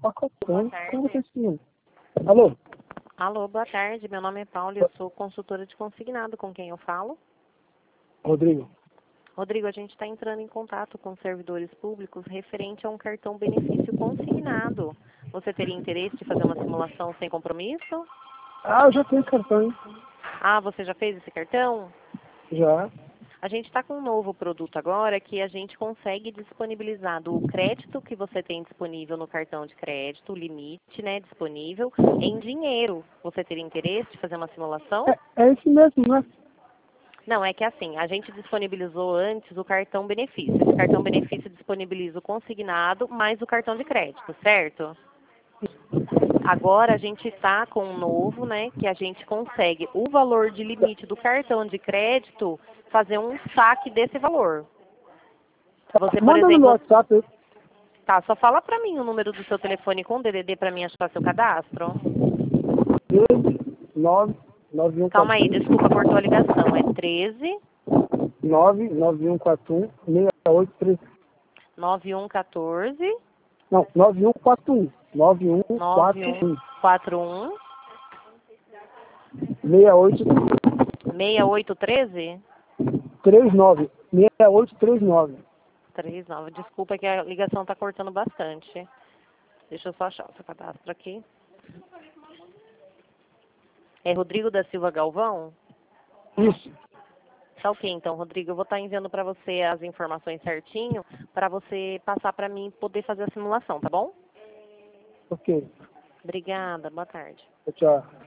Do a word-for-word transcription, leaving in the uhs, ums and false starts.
Pacotão. tarde. Como você ensina? Alô? Alô, boa tarde. Meu nome é Paula e eu sou consultora de consignado. Com quem eu falo? Rodrigo. Rodrigo, a gente está entrando em contato com servidores públicos referente a um cartão benefício consignado. Você teria interesse de fazer uma simulação sem compromisso? Ah, eu já tenho cartão, hein? Ah, você já fez esse cartão? Já. A gente está com um novo produto agora que a gente consegue disponibilizar do crédito que você tem disponível no cartão de crédito, o limite, né, disponível, em dinheiro. Você teria interesse de fazer uma simulação? É, é esse mesmo, né? Não, é que assim, a gente disponibilizou antes o cartão benefício. Esse cartão benefício disponibiliza o consignado mais o cartão de crédito, certo? Agora a gente está com um novo, né, que a gente consegue o valor de limite do cartão de crédito fazer um saque desse valor. Você, por Manda no meu exemplo, WhatsApp aí. tá, só fala para mim o número do seu telefone com D D D para mim achar seu cadastro. treze, nove, nove um Calma quatro aí, desculpa, cortou a ligação. É treze, um, nove, nove um quatro um, seis oito três. nove um um quatro, Não, nove um quatro um. nove um nove quatro um um. quatro um, seis oito seis oito um três? três nove. seis oito três nove. três nove. Desculpa que a ligação está cortando bastante. Deixa eu só achar o seu cadastro aqui. É Rodrigo da Silva Galvão? Isso. Tá ok, então, Rodrigo. Eu vou estar enviando para você as informações certinho para você passar para mim poder fazer a simulação, tá bom? Ok. Obrigada. Boa tarde. Tchau.